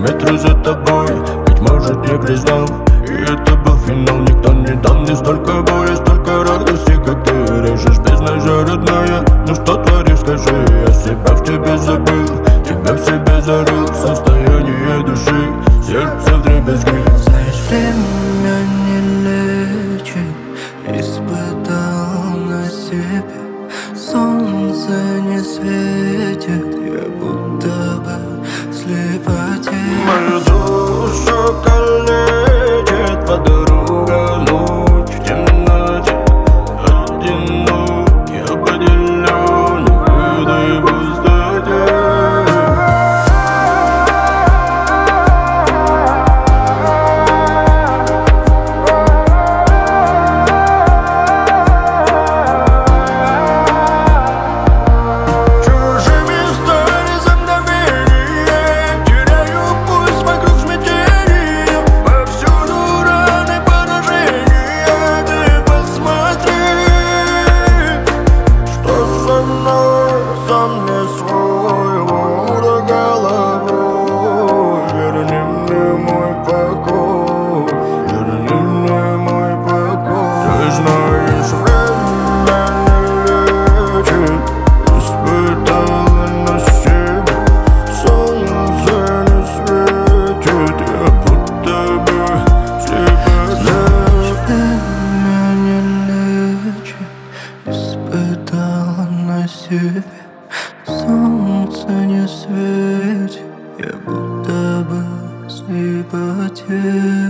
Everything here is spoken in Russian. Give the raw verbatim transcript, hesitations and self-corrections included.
метры за тобой. Быть может, не признал, и это был финал. Никто не дал мне столько боли, столько радости, как ты режешь без ножа, родная. Ну что творишь, скажи, я себя в тебе забыл, тебя в себе зарыл. Состояние души, сердце вдребезги. Знаешь, время не лечит, испытал на себе. Солнце не светит, я будто бы в слепоте. Мою душу калечит подруга, ночь в темноте. Одинокий, определенный в этой пустоте. Сам не свой, до головой. Верни мне мой покой, верни мне мой покой. Ты знаешь, время не лечит, испытала на себе. Солнце не светит, я будто бы слепота. Знаешь, время не лечит, испытала на себе. Солнце не светит, я будто бы в слепоте.